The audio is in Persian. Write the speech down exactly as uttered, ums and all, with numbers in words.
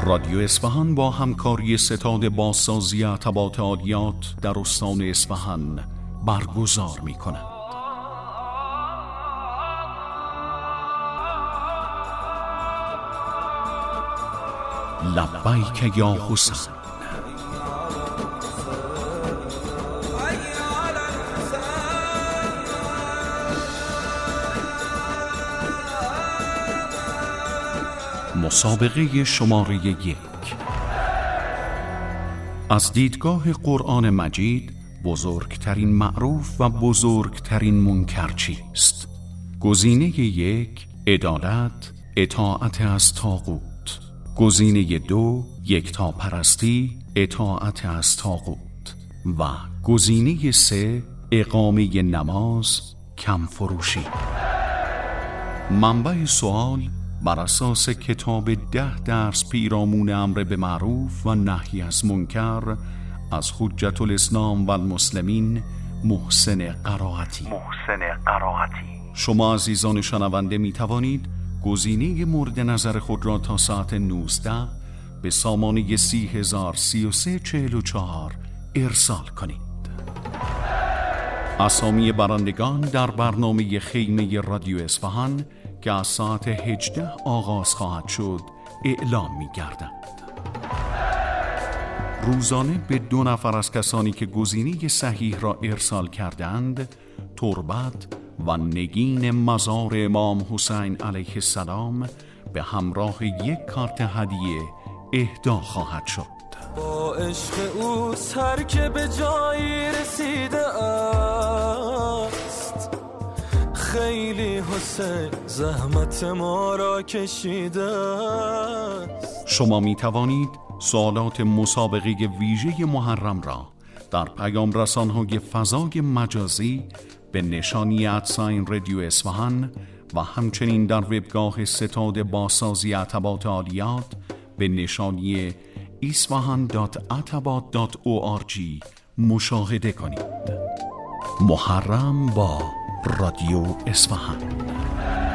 رادیو اصفهان با همکاری ستاد بازسازی عتبات عالیات در استان اصفهان برگزار می کند. لبیک یا حسین. مسابقه شماره یک. از دیدگاه قرآن مجید بزرگترین معروف و بزرگترین منکر چیست؟ گزینه یک عدالت، اطاعت از طاغوت. گزینه دو یکتاپرستی، اطاعت از طاغوت. و گزینه سه اقامه نماز، کم فروشی. منبع سوال بر اساس کتاب ده درس پیرامون امر به معروف و نهی از منکر از حجت الاسلام و المسلمین محسن قرائتی. محسن قرائتی. شما عزیزان شنونده می توانید گزینه مورد نظر خود را تا ساعت نوزده به سامانه سی هزار سی و سه چهل و چهار ارسال کنید. اسامی برندگان در برنامه خیمه رادیو اصفهان که از ساعت هجده آغاز خواهد شد اعلام می گردند. روزانه به دو نفر از کسانی که گزینه صحیح را ارسال کردند تربت و نگین مزار امام حسین علیه السلام به همراه یک کارت هدیه اهدا خواهد شد. با عشق او سر که به جایی رسیده است، خیلی حسین زحمت ما را کشیده است. شما می توانید سوالات مسابقه ویژه محرم را در پیام رسان‌های فضای مجازی به نشانی ادساین رادیو اصفهان و همچنین در وبگاه ستاد بازسازی عتبات عالیات به نشانی isfahan dot atabat dot org مشاهده کنید. محرم با رادیو اصفهان.